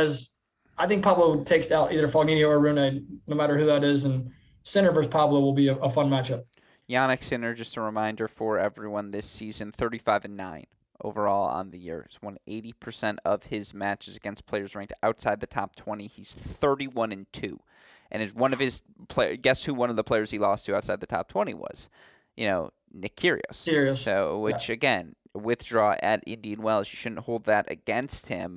I think Pablo takes out either Fognini or Rune, no matter who that is, and Sinner versus Pablo will be a fun matchup. Jannik Sinner, just a reminder for everyone this season, 35-9 overall on the year. He's won 80% of his matches against players ranked outside the top 20. He's 31-2. And is one of his guess who one of the players he lost to outside the top 20 was? Nick Kyrgios. So, which again, withdraw at Indian Wells. You shouldn't hold that against him.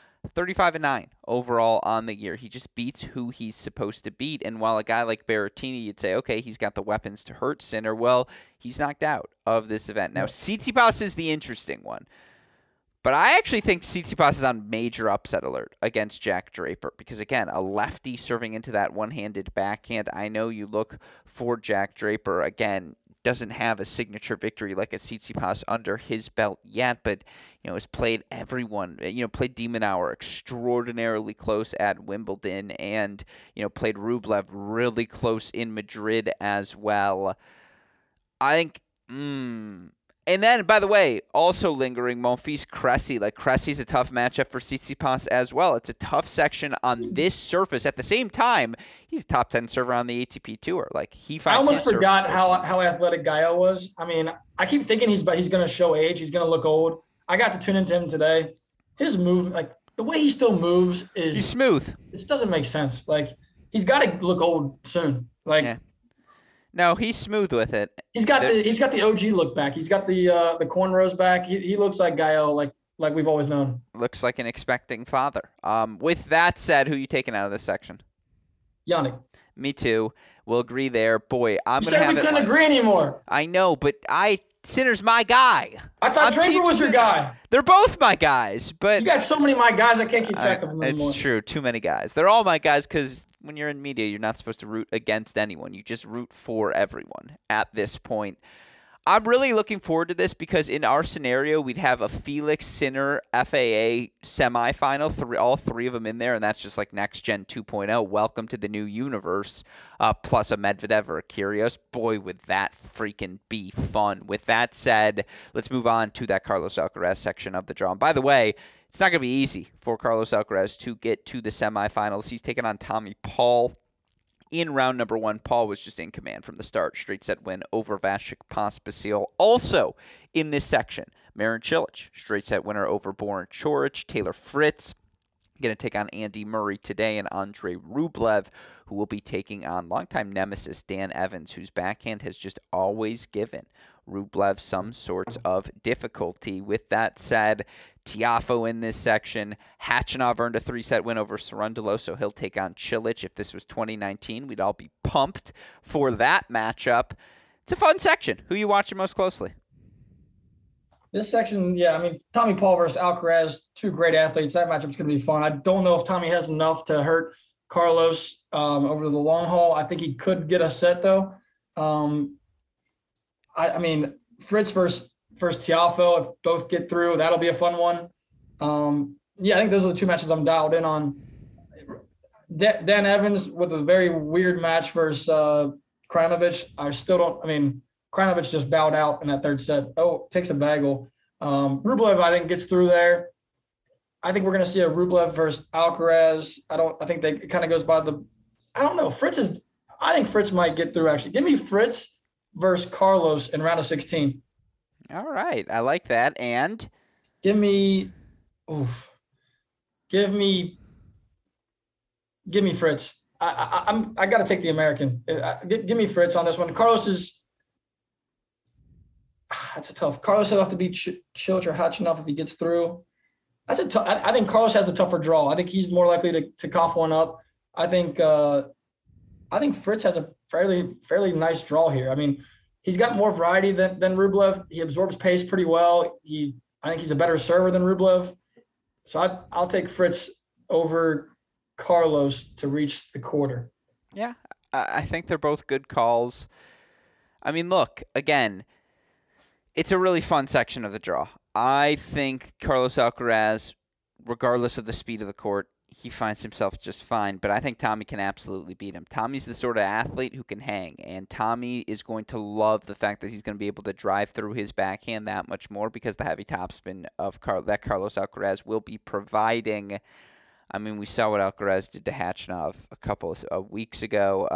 35-9 overall on the year. He just beats who he's supposed to beat. And while a guy like Berrettini, you'd say, okay, he's got the weapons to hurt Sinner. Well, he's knocked out of this event. Now, Tsitsipas is the interesting one. But I actually think Tsitsipas is on major upset alert against Jack Draper because, again, a lefty serving into that one-handed backhand. I know you look for Jack Draper, again, doesn't have a signature victory like a Tsitsipas under his belt yet, but has played everyone. Played De Minaur extraordinarily close at Wimbledon, and played Rublev really close in Madrid as well. I think. And then, by the way, also lingering, Monfils Cressy. Like, Cressy's a tough matchup for Tsitsipas as well. It's a tough section on this surface. At the same time, he's a top 10 server on the ATP Tour. Like, he finds. I almost forgot how athletic Gael was. I mean, I keep thinking he's going to show age. He's going to look old. I got to tune into him today. His movement, like the way he still moves, he's smooth. It doesn't make sense. Like, he's got to look old soon. Like. Yeah. No, he's smooth with it. He's got the OG look back. He's got the cornrows back. He looks like Gael, like we've always known. Looks like an expecting father. With that said, who are you taking out of this section? Jannik. Me too. We'll agree there. Boy, I'm going to have we couldn't agree anymore. I know, but Sinner's my guy. I thought Draper was your guy. They're both my guys, but you got so many my guys. I can't keep track of them anymore. It's true. Too many guys. They're all my guys because when you're in media, you're not supposed to root against anyone. You just root for everyone at this point. I'm really looking forward to this because in our scenario, we'd have a Felix Sinner FAA semifinal, all three of them in there, and that's just like Next Gen 2.0. Welcome to the new universe, plus a Medvedev or a Kyrgios. Boy, would that freaking be fun. With that said, let's move on to that Carlos Alcaraz section of the draw. And by the way, it's not going to be easy for Carlos Alcaraz to get to the semifinals. He's taking on Tommy Paul. In round number 1, Paul was just in command from the start. Straight set win over Vasek Pospisil. Also in this section, Marin Cilic, straight set winner over Bojan Coric. Taylor Fritz going to take on Andy Murray today, and Andrei Rublev, who will be taking on longtime nemesis Dan Evans, whose backhand has just always given Rublev some sorts of difficulty. With that said, Tiafoe in this section. Khachanov earned a 3-set win over Cerundolo, so he'll take on Cilic. If this was 2019, we'd all be pumped for that matchup. It's a fun section. Who are you watching most closely? This section, yeah, I mean, Tommy Paul versus Alcaraz, two great athletes. That matchup's going to be fun. I don't know if Tommy has enough to hurt Carlos over the long haul. I think he could get a set, though. I mean, Fritz versus Tiafoe, if both get through, that'll be a fun one. Yeah, I think those are the two matches I'm dialed in on. Dan Evans with a very weird match versus Krajinovic. Krajinovic just bowed out in that third set. Oh, takes a bagel. Rublev, I think, gets through there. I think we're going to see a Rublev versus Alcaraz. I think it kind of goes by I don't know. I think Fritz might get through, actually. Give me Fritz versus Carlos in round of 16. All right. I like that. And? Give me Fritz. I got to take the American. Give me Fritz on this one. Carlos is that's a tough. Carlos will have to beat Cilic or Khachanov if he gets through. That's a tough. I think Carlos has a tougher draw. I think he's more likely to cough one up. I think Fritz has a fairly nice draw here. I mean, he's got more variety than Rublev. He absorbs pace pretty well. I think he's a better server than Rublev. So I'll take Fritz over Carlos to reach the quarter. Yeah, I think they're both good calls. I mean, look, again, it's a really fun section of the draw. I think Carlos Alcaraz, regardless of the speed of the court, he finds himself just fine. But I think Tommy can absolutely beat him. Tommy's the sort of athlete who can hang. And Tommy is going to love the fact that he's going to be able to drive through his backhand that much more because the heavy topspin that Carlos Alcaraz will be providing. I mean, we saw what Alcaraz did to Khachanov a couple of weeks ago.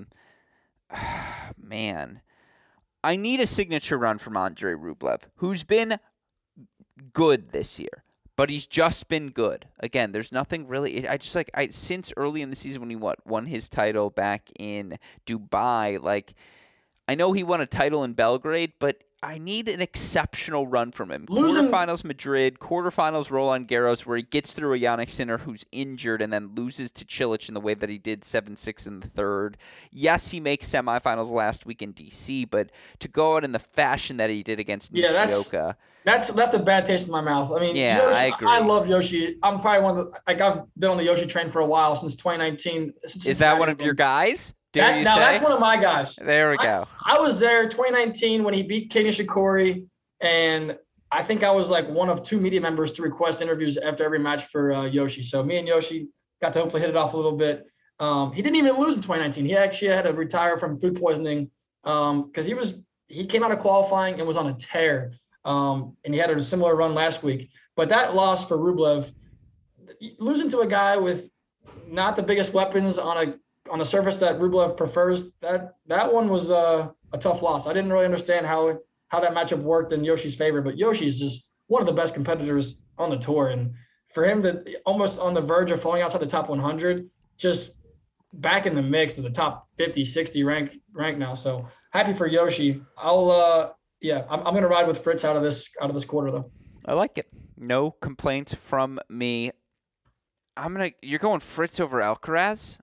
Man. I need a signature run from Andrei Rublev, who's been good this year, but he's just been good. Again, there's nothing really. Since early in the season when he won his title back in Dubai. I know he won a title in Belgrade, but I need an exceptional run from him. Quarterfinals Madrid, quarterfinals Roland Garros, where he gets through a Jannik Sinner who's injured and then loses to Cilic in the way that he did 7-6 in the third. Yes, he makes semifinals last week in D.C., but to go out in the fashion that he did against Nishioka. That's a bad taste in my mouth. I mean, yeah, Yoshi, I agree. I love Yoshi. I'm probably one of the I've been on the Yoshi train for a while, since 2019. Is that one of your guys? That's one of my guys. There we go. I was there 2019 when he beat Kei Nishikori, and I think I was like one of two media members to request interviews after every match for Yoshi. So me and Yoshi got to hopefully hit it off a little bit. He didn't even lose in 2019. He actually had to retire from food poisoning because he came out of qualifying and was on a tear. And he had a similar run last week. But that loss for Rublev, losing to a guy with not the biggest weapons on a surface that Rublev prefers, that one was a tough loss. I didn't really understand how that matchup worked in Yoshi's favor, but Yoshi's just one of the best competitors on the tour. And for him to almost on the verge of falling outside the top 100, just back in the mix of the top 50, 60 rank now. So happy for Yoshi. I'm going to ride with Fritz out of this quarter, though. I like it. No complaints from me. You're going Fritz over Alcaraz?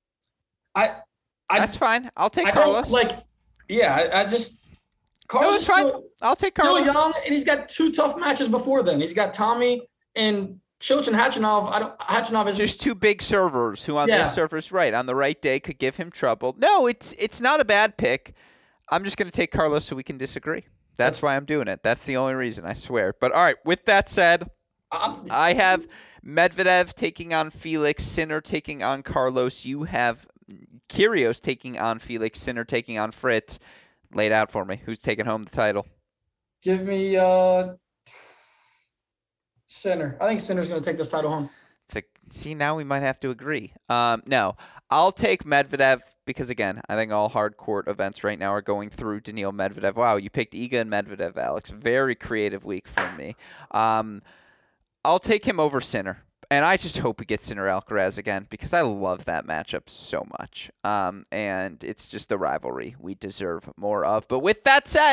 That's fine. I'll take Carlos. Carlos. No, it's fine. I'll take Carlos. Still young, and he's got two tough matches before then. He's got Tommy and Cilic and Khachanov. Khachanov is just two big servers who on this surface, right, on the right day could give him trouble. No, it's not a bad pick. I'm just going to take Carlos so we can disagree. That's why I'm doing it. That's the only reason, I swear. But all right, with that said, I have Medvedev taking on Felix, Sinner taking on Carlos. You have Kyrgios taking on Felix, Sinner taking on Fritz. Lay it out for me. Who's taking home the title? Give me Sinner. I think Sinner's going to take this title home. See, now we might have to agree. No, I'll take Medvedev because, again, I think all hard court events right now are going through Daniil Medvedev. Wow, you picked Iga and Medvedev, Alex. Very creative week from me. I'll take him over Sinner. And I just hope we get Sinner Alcaraz again because I love that matchup so much. And it's just the rivalry we deserve more of. But with that said,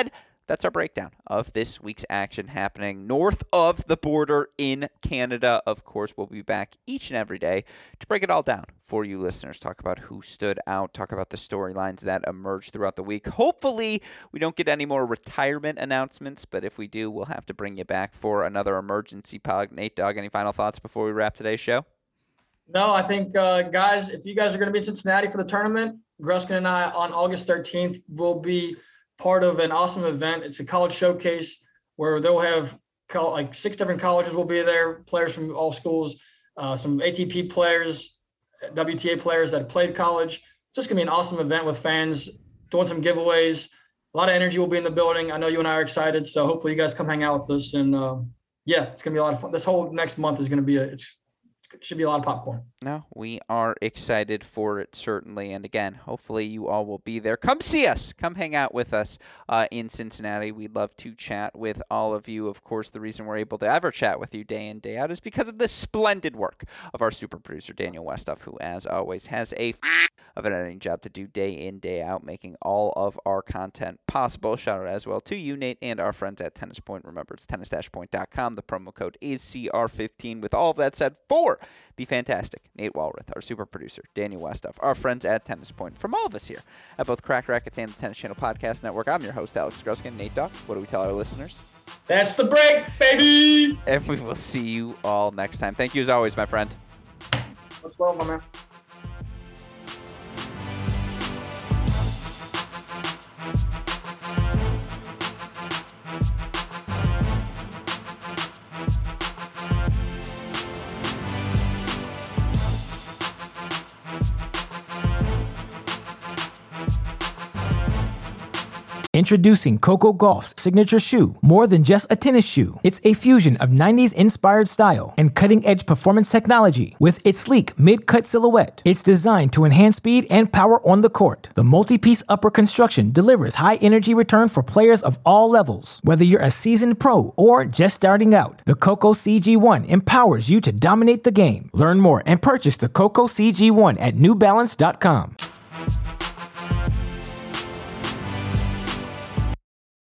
that's our breakdown of this week's action happening north of the border in Canada. Of course, we'll be back each and every day to break it all down for you listeners, talk about who stood out, talk about the storylines that emerged throughout the week. Hopefully, we don't get any more retirement announcements, but if we do, we'll have to bring you back for another emergency pod. Nate Dogg, any final thoughts before we wrap today's show? No, I think, guys, if you guys are going to be in Cincinnati for the tournament, Gruskin and I on August 13th will be part of an awesome event. It's a college showcase where they'll have like 6 different colleges will be there, players from all schools, some ATP players, WTA players that have played college. It's just going to be an awesome event with fans doing some giveaways. A lot of energy will be in the building. I know you and I are excited, so hopefully you guys come hang out with us. And, it's going to be a lot of fun. This whole next month is going to be it should be a lot of popcorn. No, we are excited for it, certainly. And again, hopefully you all will be there. Come see us. Come hang out with us in Cincinnati. We'd love to chat with all of you. Of course, the reason we're able to ever chat with you day in, day out is because of the splendid work of our super producer, Daniel Westoff, who, as always, has a of an editing job to do day in, day out, making all of our content possible. Shout out as well to you, Nate, and our friends at Tennis Point. Remember, it's tennis-point.com. The promo code is CR15. With all of that said, for the fantastic Nate Walrath, our super producer, Daniel Westoff, our friends at Tennis Point, from all of us here at both Crack Rackets and the Tennis Channel Podcast Network, I'm your host, Alex Gruskin. Nate Dogg, what do we tell our listeners? That's the break, baby! And we will see you all next time. Thank you as always, my friend. Let's go, my man. Introducing Coco Gauff's signature shoe. More than just a tennis shoe, it's a fusion of 90s inspired style and cutting-edge performance technology. With its sleek mid-cut silhouette, it's designed to enhance speed and power on the court. The multi-piece upper construction delivers high-energy return for players of all levels. Whether you're a seasoned pro or just starting out, the Coco CG1 empowers you to dominate the game. Learn more and purchase the Coco CG1 at NewBalance.com.